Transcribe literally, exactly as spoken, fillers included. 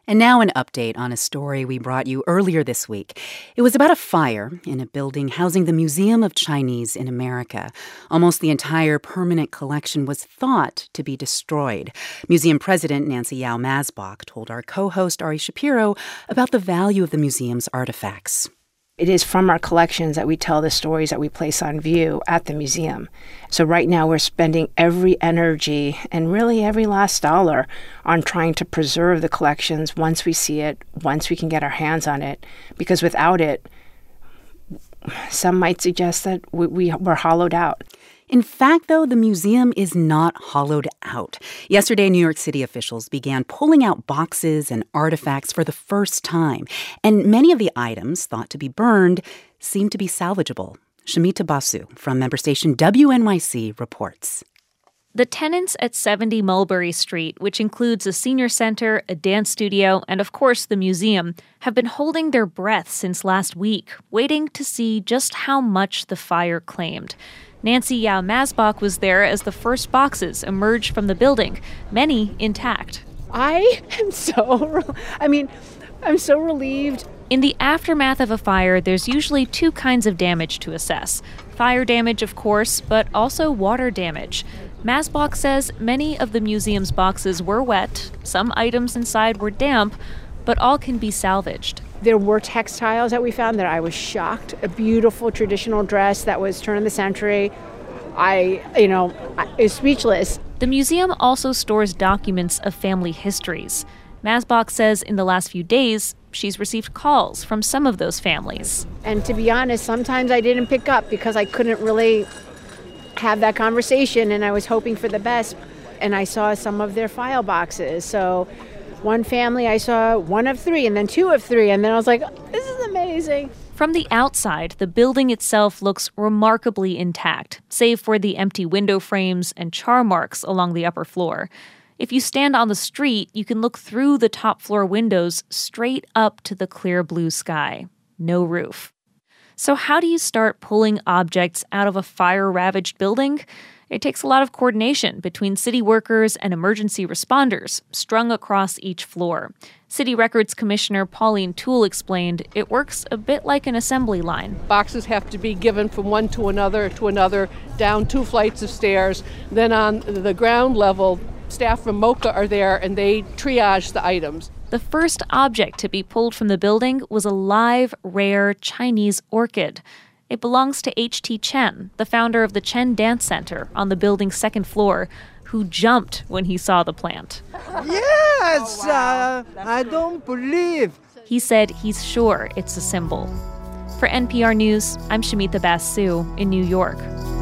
And now an update on a story we brought you earlier this week. It was about a fire in a building housing the Museum of Chinese in America. Almost the entire permanent collection was thought to be destroyed. Museum President Nancy Yao Masbach told our co-host Ari Shapiro about the value of the museum's artifacts. It is from our collections that we tell the stories that we place on view at the museum. So right now we're spending every energy and really every last dollar on trying to preserve the collections once we see it, once we can get our hands on it. Because without it, some might suggest that we, we, we're hollowed out. In fact, though, the museum is not hollowed out. Yesterday, New York City officials began pulling out boxes and artifacts for the first time. And many of the items thought to be burned seem to be salvageable. Shamita Basu from member station W N Y C reports. The tenants at seventy Mulberry Street, which includes a senior center, a dance studio, and of course the museum, have been holding their breath since last week, waiting to see just how much the fire claimed. Nancy Yao Masbach was there as the first boxes emerged from the building, many intact. I am so, I mean, I'm so relieved. In the aftermath of a fire, there's usually two kinds of damage to assess. Fire damage, of course, but also water damage. Masbach says many of the museum's boxes were wet, some items inside were damp, but all can be salvaged. There were textiles that we found that I was shocked. A beautiful traditional dress that was turn of the century. I, you know, I was speechless. The museum also stores documents of family histories. Masbach says in the last few days, she's received calls from some of those families. And to be honest, sometimes I didn't pick up because I couldn't really have that conversation, and I was hoping for the best. And I saw some of their file boxes. So one family, I saw one of three and then two of three. And then I was like, this is amazing. From the outside, the building itself looks remarkably intact, save for the empty window frames and char marks along the upper floor. If you stand on the street, you can look through the top floor windows straight up to the clear blue sky. No roof. So how do you start pulling objects out of a fire-ravaged building? It takes a lot of coordination between city workers and emergency responders strung across each floor. City Records Commissioner Pauline Toole explained it works a bit like an assembly line. Boxes have to be given from one to another to another, down two flights of stairs. Then on the ground level, staff from MOCA are there and they triage the items. The first object to be pulled from the building was a live, rare Chinese orchid. It belongs to H T Chen, the founder of the Chen Dance Center on the building's second floor, who jumped when he saw the plant. Yes! Oh, wow. uh, I don't believe. He said he's sure it's a symbol. For N P R News, I'm Shamita Basu in New York.